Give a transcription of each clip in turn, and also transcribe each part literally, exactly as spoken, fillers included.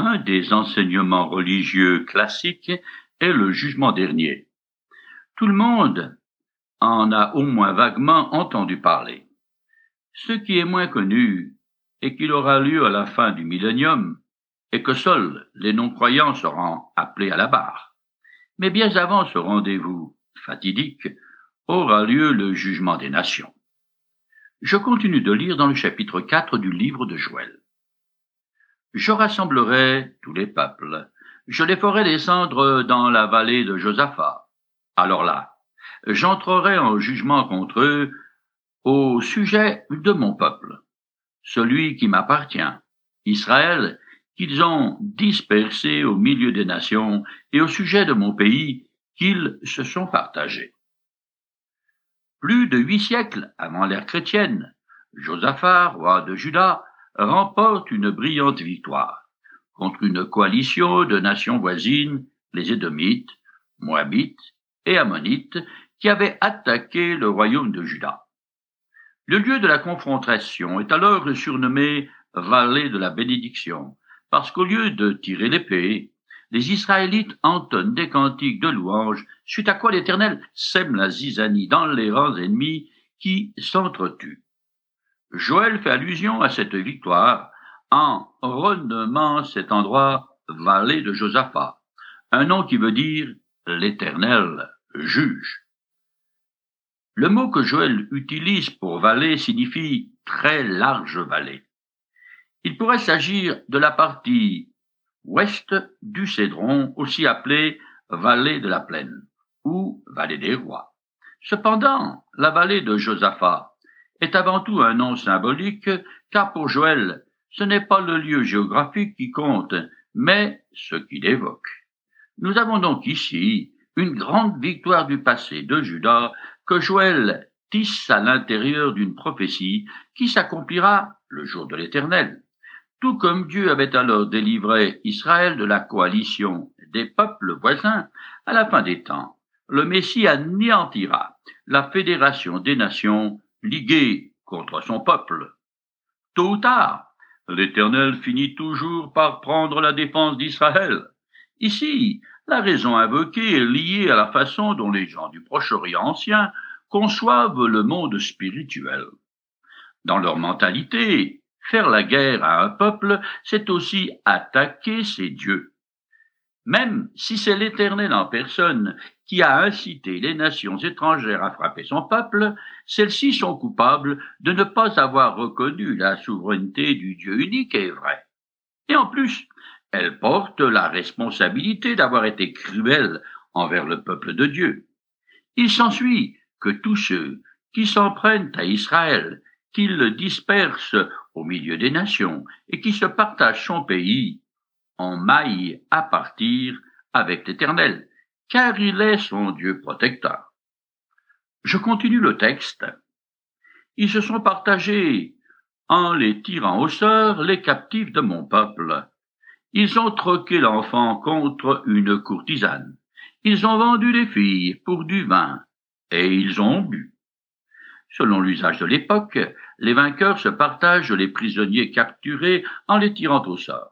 Un des enseignements religieux classiques est le jugement dernier. Tout le monde en a au moins vaguement entendu parler. Ce qui est moins connu et qu'il aura lieu à la fin du millénium et que seuls les non-croyants seront appelés à la barre. Mais bien avant ce rendez-vous fatidique aura lieu le jugement des nations. Je continue de lire dans le chapitre quatre du livre de Joël. Je rassemblerai tous les peuples, je les ferai descendre dans la vallée de Josaphat. Alors là, j'entrerai en jugement contre eux au sujet de mon peuple, celui qui m'appartient, Israël, qu'ils ont dispersé au milieu des nations, et au sujet de mon pays, qu'ils se sont partagés. Plus de huit siècles avant l'ère chrétienne, Josaphat, roi de Juda, remporte une brillante victoire contre une coalition de nations voisines, les Édomites, Moabites et Ammonites, qui avaient attaqué le royaume de Juda. Le lieu de la confrontation est alors surnommé Vallée de la bénédiction, parce qu'au lieu de tirer l'épée, les Israélites entonnent des cantiques de louanges, suite à quoi l'Éternel sème la zizanie dans les rangs ennemis qui s'entretuent. Joël fait allusion à cette victoire en renommant cet endroit Vallée de Josaphat, un nom qui veut dire l'Éternel juge. Le mot que Joël utilise pour vallée signifie très large vallée. Il pourrait s'agir de la partie ouest du Cédron, aussi appelée vallée de la plaine ou vallée des rois. Cependant, la vallée de Josaphat est avant tout un nom symbolique, car pour Joël, ce n'est pas le lieu géographique qui compte, mais ce qu'il évoque. Nous avons donc ici une grande victoire du passé de Juda que Joël tisse à l'intérieur d'une prophétie qui s'accomplira le jour de l'Éternel. Tout comme Dieu avait alors délivré Israël de la coalition des peuples voisins, à la fin des temps, le Messie anéantira la fédération des nations liguées contre son peuple. Tôt ou tard, l'Éternel finit toujours par prendre la défense d'Israël. Ici, la raison invoquée est liée à la façon dont les gens du Proche-Orient ancien conçoivent le monde spirituel. Dans leur mentalité, faire la guerre à un peuple, c'est aussi attaquer ses dieux. Même si c'est l'Éternel en personne qui a incité les nations étrangères à frapper son peuple, celles-ci sont coupables de ne pas avoir reconnu la souveraineté du Dieu unique et vrai. Et en plus, elles portent la responsabilité d'avoir été cruelles envers le peuple de Dieu. Il s'ensuit que tous ceux qui s'en prennent à Israël, qui le dispersent au milieu des nations et qui se partagent son pays, en maille à partir avec l'Éternel, car il est son Dieu protecteur. Je continue le texte. Ils se sont partagés en les tirant au sort les captifs de mon peuple. Ils ont troqué l'enfant contre une courtisane. Ils ont vendu les filles pour du vin, et ils ont bu. Selon l'usage de l'époque, les vainqueurs se partagent les prisonniers capturés en les tirant au sort.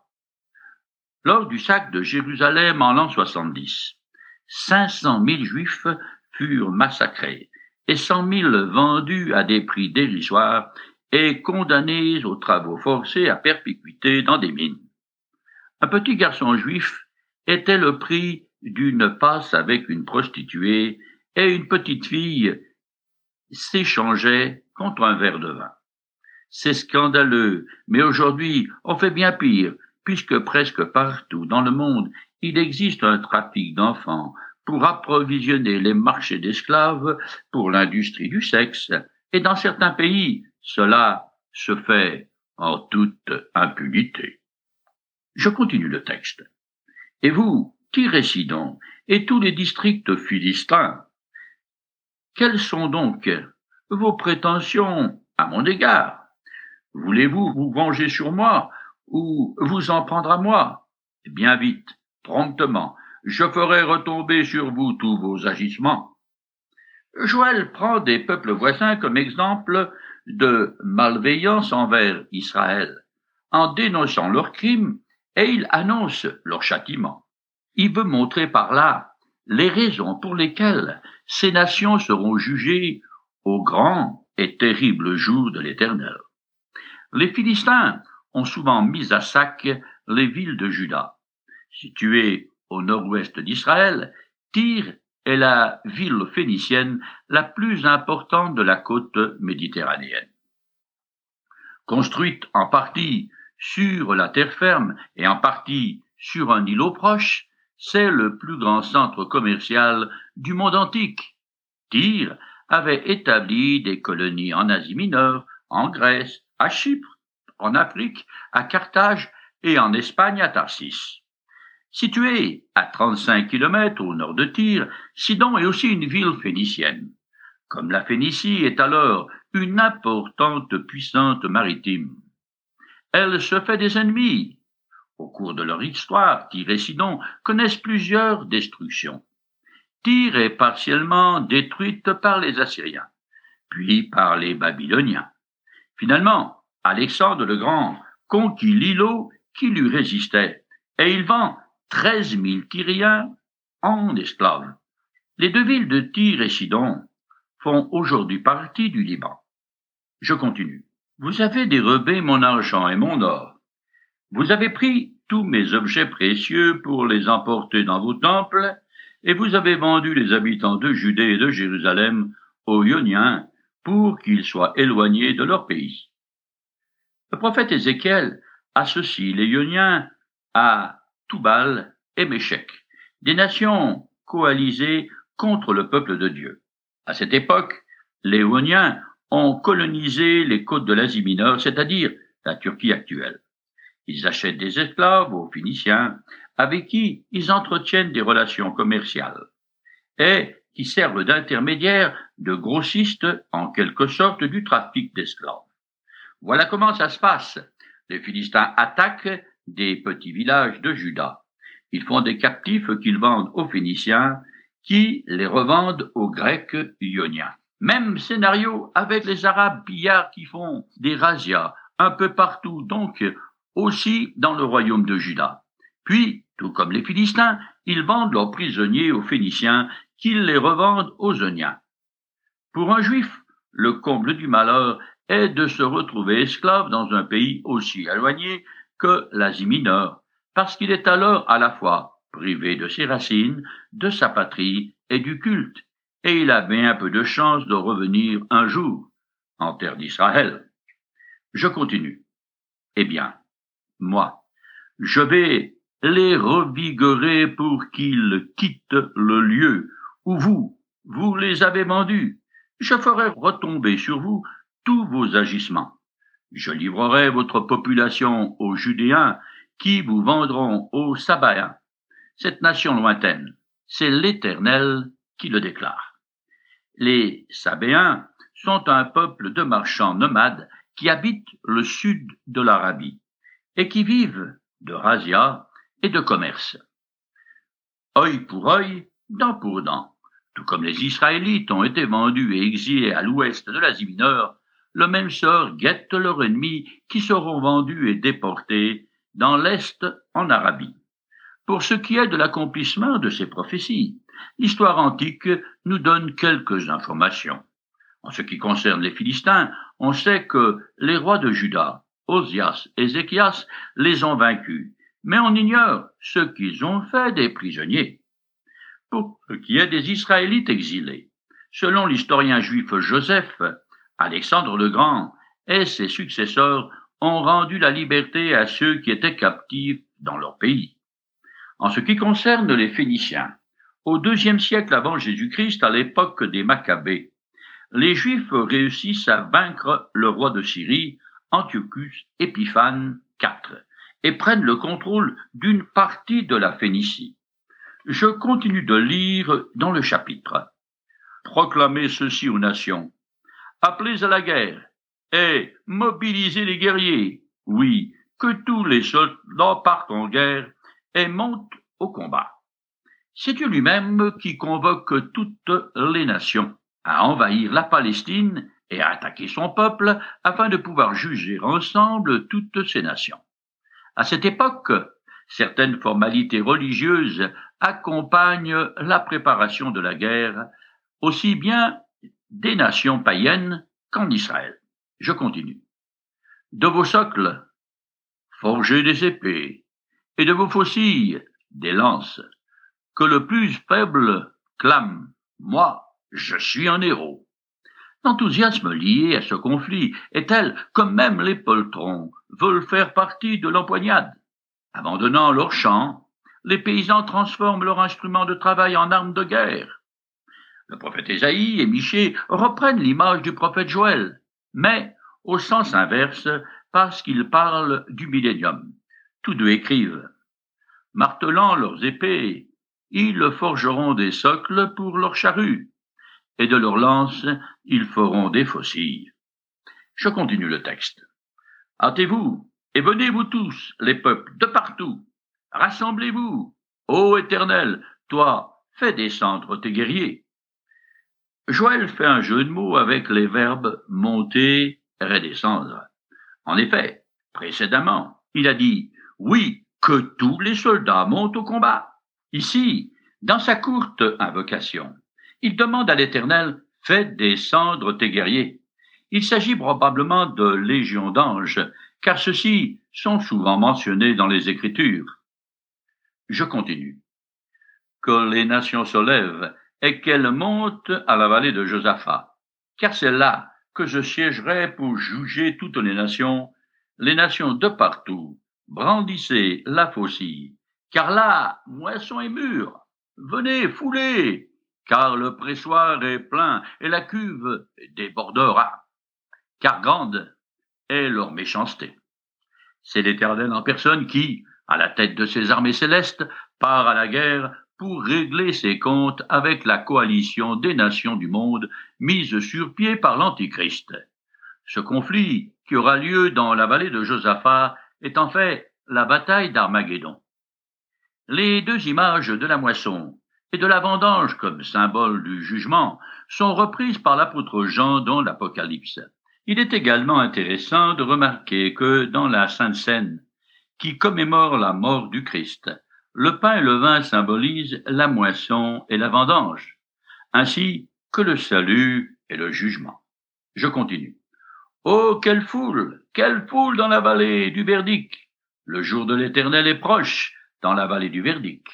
Lors du sac de Jérusalem en l'an soixante-dix, cinq cent mille Juifs furent massacrés et cent mille vendus à des prix dérisoires et condamnés aux travaux forcés à perpétuité dans des mines. Un petit garçon juif était le prix d'une passe avec une prostituée et une petite fille s'échangeait contre un verre de vin. C'est scandaleux, mais aujourd'hui on fait bien pire, puisque presque partout dans le monde, il existe un trafic d'enfants pour approvisionner les marchés d'esclaves pour l'industrie du sexe, et dans certains pays, cela se fait en toute impunité. Je continue le texte. Et vous, Tyr et Sidon, et tous les districts philistins, quelles sont donc vos prétentions à mon égard? Voulez-vous vous venger sur moi ou vous en prendre à moi? Bien vite, promptement, je ferai retomber sur vous tous vos agissements. Joël prend des peuples voisins comme exemple de malveillance envers Israël, en dénonçant leurs crimes et il annonce leur châtiment. Il veut montrer par là les raisons pour lesquelles ces nations seront jugées au grand et terrible jour de l'Éternel. Les Philistins ont souvent mis à sac les villes de Juda. Situées au nord-ouest d'Israël, Tyr est la ville phénicienne la plus importante de la côte méditerranéenne. Construite en partie sur la terre ferme et en partie sur un îlot proche, c'est le plus grand centre commercial du monde antique. Tyr avait établi des colonies en Asie mineure, en Grèce, à Chypre, en Afrique, à Carthage et en Espagne à Tarsis. Située à trente-cinq kilomètres au nord de Tyr, Sidon est aussi une ville phénicienne. Comme la Phénicie est alors une importante puissance maritime. Elle se fait des ennemis. Au cours de leur histoire, Tyr et Sidon connaissent plusieurs destructions. Tyr est partiellement détruite par les Assyriens, puis par les Babyloniens. Finalement, Alexandre le Grand conquit l'îlot qui lui résistait, et il vend treize mille Tyriens en esclaves. Les deux villes de Tyr et Sidon font aujourd'hui partie du Liban. Je continue. Vous avez dérobé mon argent et mon or. Vous avez pris tous mes objets précieux pour les emporter dans vos temples, et vous avez vendu les habitants de Judée et de Jérusalem aux Ioniens pour qu'ils soient éloignés de leur pays. Le prophète Ézéchiel associe les Ioniens à Toubal et Méchec, des nations coalisées contre le peuple de Dieu. À cette époque, les Ioniens ont colonisé les côtes de l'Asie mineure, c'est-à-dire la Turquie actuelle. Ils achètent des esclaves aux Phéniciens, avec qui ils entretiennent des relations commerciales, et qui servent d'intermédiaires, de grossistes, en quelque sorte, du trafic d'esclaves. Voilà comment ça se passe. Les Philistins attaquent des petits villages de Juda. Ils font des captifs qu'ils vendent aux Phéniciens, qui les revendent aux Grecs ioniens. Même scénario avec les Arabes pillards qui font des razzias un peu partout, donc aussi dans le royaume de Juda. Puis, tout comme les Philistins, ils vendent leurs prisonniers aux Phéniciens, qui les revendent aux Ioniens. Pour un Juif, le comble du malheur est de se retrouver esclave dans un pays aussi éloigné que l'Asie mineure, parce qu'il est alors à la fois privé de ses racines, de sa patrie et du culte, et il a bien peu de chance de revenir un jour en terre d'Israël. Je continue. Eh bien, moi, je vais les revigorer pour qu'ils quittent le lieu où vous, vous les avez vendus. Je ferai retomber sur vous tous vos agissements. Je livrerai votre population aux Judéens qui vous vendront aux Sabaéens. Cette nation lointaine, c'est l'Éternel qui le déclare. Les Sabéens sont un peuple de marchands nomades qui habitent le sud de l'Arabie et qui vivent de razzia et de commerce. Œil pour œil, dent pour dent. Tout comme les Israélites ont été vendus et exilés à l'ouest de l'Asie mineure, le même sort guette leurs ennemis qui seront vendus et déportés dans l'est en Arabie. Pour ce qui est de l'accomplissement de ces prophéties, l'histoire antique nous donne quelques informations. En ce qui concerne les Philistins, on sait que les rois de Juda, Osias et Ézéchias, les ont vaincus, mais on ignore ce qu'ils ont fait des prisonniers. Pour ce qui est des Israélites exilés, selon l'historien juif Joseph, Alexandre le Grand et ses successeurs ont rendu la liberté à ceux qui étaient captifs dans leur pays. En ce qui concerne les Phéniciens, au deuxième siècle avant Jésus-Christ, à l'époque des Maccabées, les Juifs réussissent à vaincre le roi de Syrie, Antiochus Épiphane quatre, et prennent le contrôle d'une partie de la Phénicie. Je continue de lire dans le chapitre. Proclamez ceci aux nations. Appelez à la guerre et mobilisez les guerriers. Oui, que tous les soldats partent en guerre et montent au combat. C'est Dieu lui-même qui convoque toutes les nations à envahir la Palestine et à attaquer son peuple afin de pouvoir juger ensemble toutes ces nations. À cette époque, Certaines formalités religieuses accompagnent la préparation de la guerre, aussi bien des nations païennes qu'en Israël. Je continue. De vos socles, forgez des épées, et de vos faucilles, des lances. Que le plus faible clame, moi, je suis un héros. L'enthousiasme lié à ce conflit est tel que même les poltrons veulent faire partie de l'empoignade. Abandonnant leurs champs, les paysans transforment leurs instruments de travail en armes de guerre. Le prophète Ésaïe et Michée reprennent l'image du prophète Joël, mais au sens inverse parce qu'ils parlent du millénium. Tous deux écrivent « Martelant leurs épées, ils forgeront des socles pour leurs charrues, et de leurs lances, ils feront des faucilles. » Je continue le texte. « Hâtez-vous, et venez vous tous, les peuples, de partout. Rassemblez-vous, ô Éternel, toi, fais descendre tes guerriers. » Joël fait un jeu de mots avec les verbes monter et redescendre. En effet, précédemment, il a dit « Oui, que tous les soldats montent au combat. » Ici, dans sa courte invocation, il demande à l'Éternel « Fais descendre tes guerriers ». Il s'agit probablement de légions d'anges, car ceux-ci sont souvent mentionnés dans les Écritures. Je continue. Que les nations se lèvent et qu'elles montent à la vallée de Josaphat, car c'est là que je siégerai pour juger toutes les nations, les nations de partout. Brandissez la faucille, car là, moisson est mûre. Venez, foulez, car le pressoir est plein et la cuve débordera, car grande est leur méchanceté. C'est l'Éternel en personne qui, à la tête de ses armées célestes, part à la guerre pour régler ses comptes avec la coalition des nations du monde mise sur pied par l'Antichrist. Ce conflit, qui aura lieu dans la vallée de Josaphat, est en fait la bataille d'Armageddon. Les deux images de la moisson et de la vendange comme symbole du jugement sont reprises par l'apôtre Jean dans l'Apocalypse. Il est également intéressant de remarquer que dans la Sainte Seine, qui commémore la mort du Christ, le pain et le vin symbolisent la moisson et la vendange, ainsi que le salut et le jugement. Je continue. Oh, quelle foule, quelle foule dans la vallée du verdict! Le jour de l'Éternel est proche dans la vallée du verdict.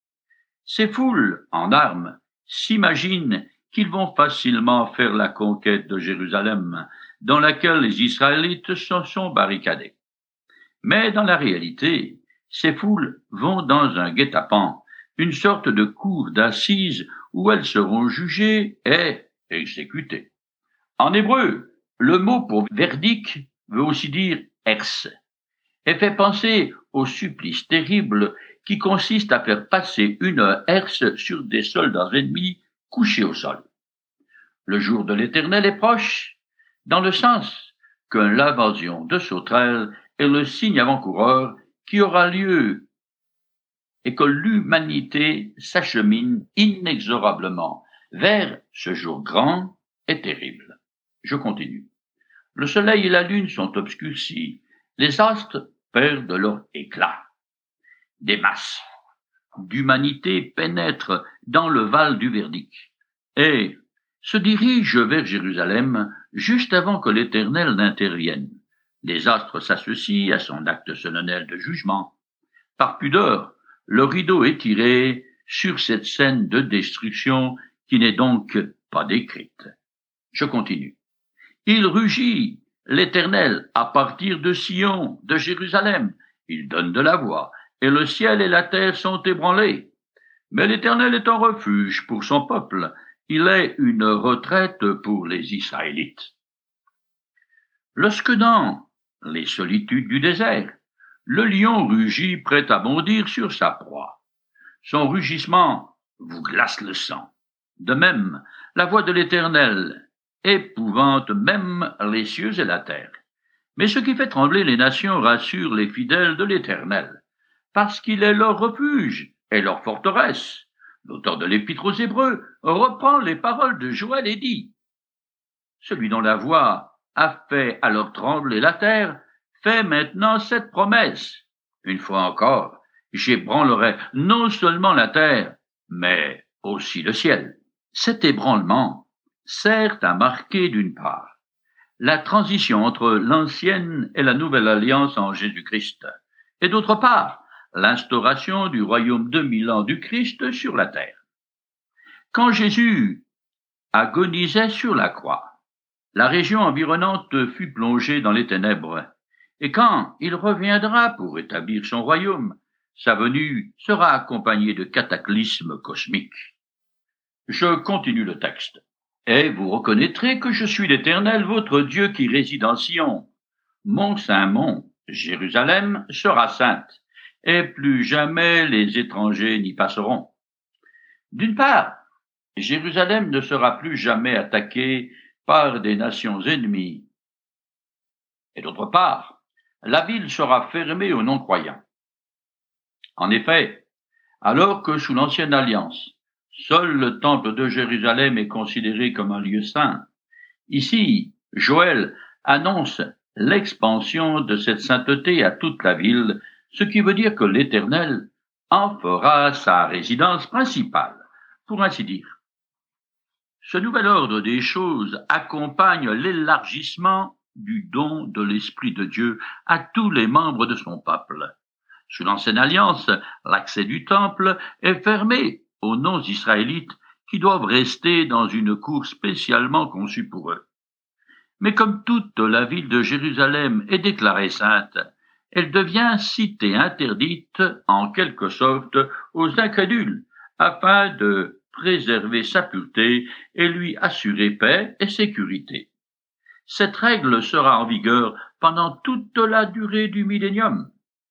Ces foules, en armes, s'imaginent qu'ils vont facilement faire la conquête de Jérusalem, dans laquelle les Israélites se sont barricadés. Mais dans la réalité, ces foules vont dans un guet-apens, une sorte de cour d'assises où elles seront jugées et exécutées. En hébreu, le mot pour verdict veut aussi dire herse et fait penser au supplice terrible qui consiste à faire passer une herse sur des soldats ennemis couchés au sol. Le jour de l'Éternel est proche, dans le sens que l'invasion de sauterelles est le signe avant-coureur qui aura lieu et que l'humanité s'achemine inexorablement vers ce jour grand et terrible. Je continue. Le soleil et la lune sont obscurcis, les astres perdent leur éclat. Des masses d'humanité pénètrent dans le val du verdict et se dirigent vers Jérusalem juste avant que l'Éternel n'intervienne. Les astres s'associent à son acte solennel de jugement. Par pudeur, le rideau est tiré sur cette scène de destruction qui n'est donc pas décrite. Je continue. Il rugit, l'Éternel, à partir de Sion, de Jérusalem. Il donne de la voix, et le ciel et la terre sont ébranlés. Mais l'Éternel est un refuge pour son peuple. Il est une retraite pour les Israélites. Lorsque dans les solitudes du désert, le lion rugit prêt à bondir sur sa proie. Son rugissement vous glace le sang. De même, la voix de l'Éternel épouvante même les cieux et la terre. Mais ce qui fait trembler les nations rassure les fidèles de l'Éternel, parce qu'il est leur refuge et leur forteresse. L'auteur de l'Épître aux Hébreux reprend les paroles de Joël et dit « Celui dont la voix a fait alors trembler la terre fait maintenant cette promesse. Une fois encore, j'ébranlerai non seulement la terre, mais aussi le ciel. Cet ébranlement sert à marquer d'une part la transition entre l'ancienne et la nouvelle alliance en Jésus-Christ, et d'autre part l'instauration du royaume de mille ans du Christ sur la terre. Quand Jésus agonisait sur la croix, la région environnante fut plongée dans les ténèbres, et quand il reviendra pour établir son royaume, sa venue sera accompagnée de cataclysmes cosmiques. Je continue le texte. Et vous reconnaîtrez que je suis l'Éternel, votre Dieu qui réside en Sion. Mon saint mont, Jérusalem, sera sainte, et plus jamais les étrangers n'y passeront. D'une part, Jérusalem ne sera plus jamais attaquée par des nations ennemies. Et d'autre part, la ville sera fermée aux non-croyants. En effet, alors que sous l'ancienne alliance, seul le temple de Jérusalem est considéré comme un lieu saint, ici, Joël annonce l'expansion de cette sainteté à toute la ville, ce qui veut dire que l'Éternel en fera sa résidence principale, pour ainsi dire. Ce nouvel ordre des choses accompagne l'élargissement du don de l'Esprit de Dieu à tous les membres de son peuple. Sous l'ancienne alliance, l'accès du temple est fermé aux non-israélites qui doivent rester dans une cour spécialement conçue pour eux. Mais comme toute la ville de Jérusalem est déclarée sainte, elle devient cité interdite en quelque sorte aux incrédules, afin de préserver sa pureté et lui assurer paix et sécurité. Cette règle sera en vigueur pendant toute la durée du millénium.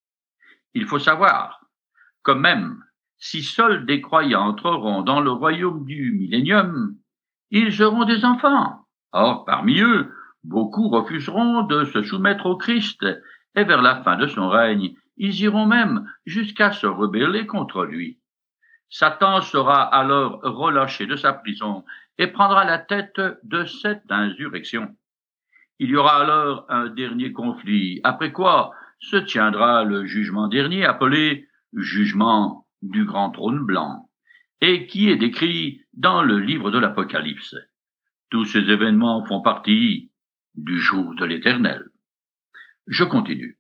Il faut savoir que même si seuls des croyants entreront dans le royaume du millénium, ils auront des enfants. Or, parmi eux, beaucoup refuseront de se soumettre au Christ, et vers la fin de son règne, ils iront même jusqu'à se rebeller contre lui. Satan sera alors relâché de sa prison et prendra la tête de cette insurrection. Il y aura alors un dernier conflit, après quoi se tiendra le jugement dernier, appelé jugement du grand trône blanc, et qui est décrit dans le livre de l'Apocalypse. Tous ces événements font partie du jour de l'Éternel. Je continue.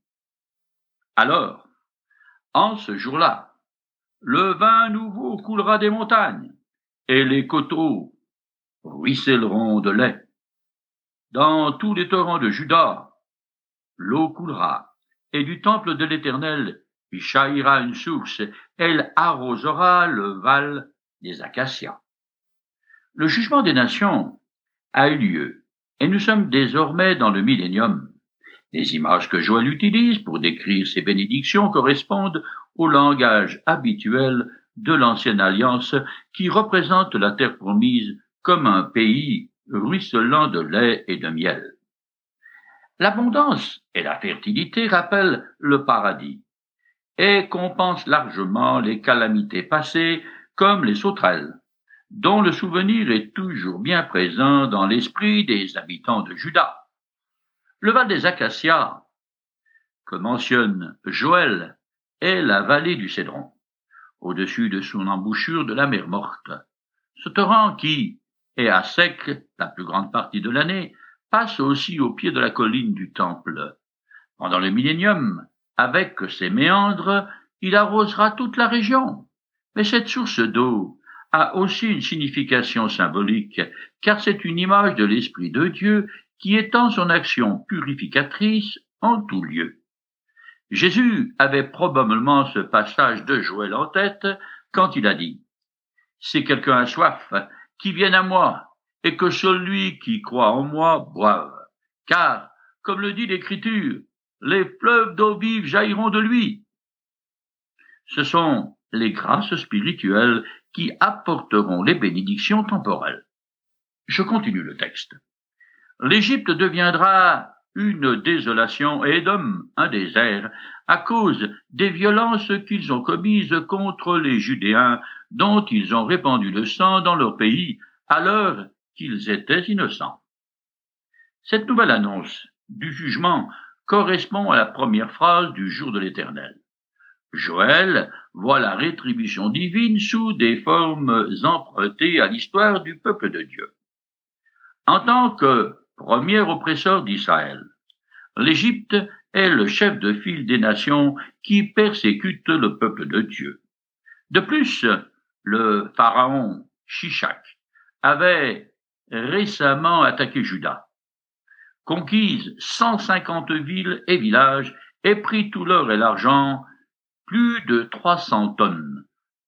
Alors, en ce jour-là, le vin nouveau coulera des montagnes, et les coteaux ruisselleront de lait. Dans tous les torrents de Juda, l'eau coulera, et du temple de l'Éternel jaillira une source, elle arrosera le val des acacias. Le jugement des nations a eu lieu, et nous sommes désormais dans le millénium. Les images que Joël utilise pour décrire ces bénédictions correspondent au langage habituel de l'ancienne alliance qui représente la terre promise comme un pays ruisselant de lait et de miel. L'abondance et la fertilité rappellent le paradis et compensent largement les calamités passées comme les sauterelles, dont le souvenir est toujours bien présent dans l'esprit des habitants de Juda. Le val des Acacias, que mentionne Joël, est la vallée du Cédron, au-dessus de son embouchure de la mer Morte. Ce torrent qui est à sec la plus grande partie de l'année passe aussi au pied de la colline du Temple. Pendant le millénium, avec ses méandres, il arrosera toute la région. Mais cette source d'eau a aussi une signification symbolique, car c'est une image de l'Esprit de Dieu qui étend son action purificatrice en tout lieu. Jésus avait probablement ce passage de Joël en tête quand il a dit « Si quelqu'un a soif, qu'il vienne à moi, et que celui qui croit en moi boive. Car, comme le dit l'Écriture, les fleuves d'eau vive jailliront de lui. » Ce sont les grâces spirituelles qui apporteront les bénédictions temporelles. Je continue le texte. L'Égypte deviendra une désolation et Édom un désert à cause des violences qu'ils ont commises contre les Judéens dont ils ont répandu le sang dans leur pays alors qu'ils étaient innocents. Cette nouvelle annonce du jugement correspond à la première phrase du jour de l'Éternel. Joël voit la rétribution divine sous des formes empruntées à l'histoire du peuple de Dieu. En tant que premier oppresseur d'Israël, l'Égypte est le chef de file des nations qui persécutent le peuple de Dieu. De plus, le pharaon Shishak avait récemment attaqué Juda, conquise cent cinquante villes et villages et pris tout l'or et l'argent, plus de trois cents tonnes.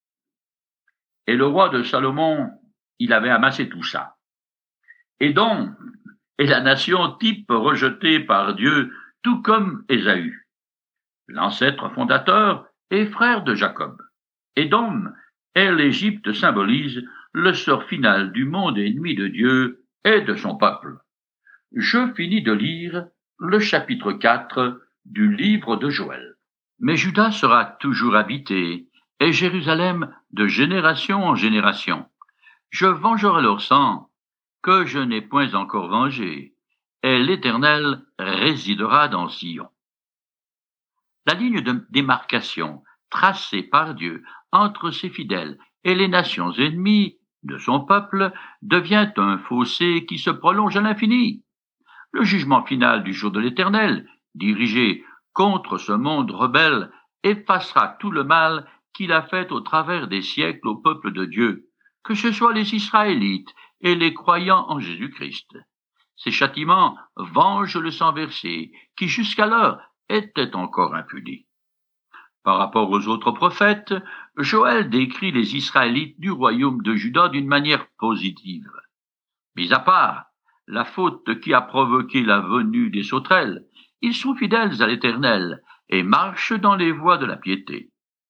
Et le roi de Salomon, il avait amassé tout ça. Édom est la nation type rejetée par Dieu, tout comme Ésaü, l'ancêtre fondateur et frère de Jacob. Édom et l'Égypte symbolisent le sort final du monde ennemi de Dieu et de son peuple. Je finis de lire le chapitre quatre du livre de Joël. Mais Juda sera toujours habité, et Jérusalem de génération en génération. Je vengerai leur sang, que je n'ai point encore vengé, et l'Éternel résidera dans Sion. La ligne de démarcation tracée par Dieu entre ses fidèles et les nations ennemies de son peuple devient un fossé qui se prolonge à l'infini. Le jugement final du jour de l'Éternel, dirigé contre ce monde rebelle, effacera tout le mal qu'il a fait au travers des siècles au peuple de Dieu, que ce soit les Israélites et les croyants en Jésus-Christ. Ces châtiments vengent le sang versé, qui jusqu'alors était encore impuni. Par rapport aux autres prophètes, Joël décrit les Israélites du royaume de Juda d'une manière positive. Mis à part la faute qui a provoqué la venue des sauterelles, ils sont fidèles à l'Éternel et marchent dans les voies de la piété.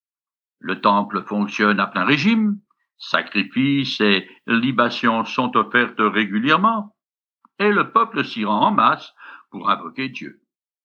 Le temple fonctionne à plein régime, sacrifices et libations sont offertes régulièrement, et le peuple s'y rend en masse pour invoquer Dieu.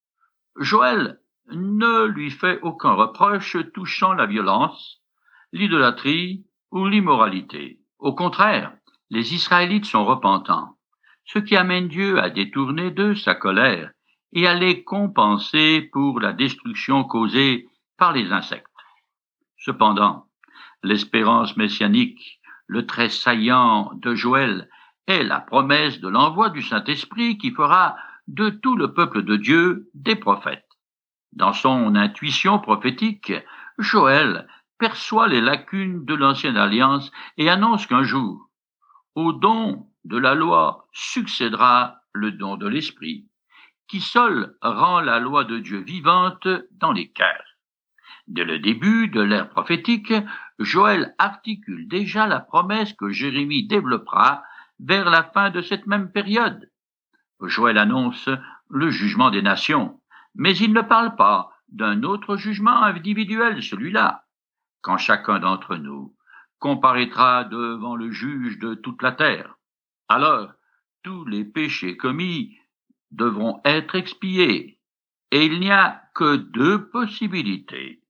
Joël ne lui fait aucun reproche touchant la violence, l'idolâtrie ou l'immoralité. Au contraire, les Israélites sont repentants, ce qui amène Dieu à détourner d'eux sa colère et à les compenser pour la destruction causée par les insectes. Cependant, l'espérance messianique, le trait saillant de Joël, est la promesse de l'envoi du Saint-Esprit qui fera de tout le peuple de Dieu des prophètes. Dans son intuition prophétique, Joël perçoit les lacunes de l'ancienne alliance et annonce qu'un jour, au don de la loi succédera le don de l'Esprit, qui seul rend la loi de Dieu vivante dans les cœurs. Dès le début de l'ère prophétique, Joël articule déjà la promesse que Jérémie développera vers la fin de cette même période. Joël annonce le jugement des nations, mais il ne parle pas d'un autre jugement individuel, celui-là, quand chacun d'entre nous comparaîtra devant le juge de toute la terre. Alors, tous les péchés commis devront être expiés, et il n'y a que deux possibilités.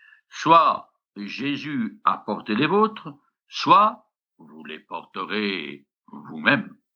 Soit Jésus a porté les vôtres, soit vous les porterez vous-même.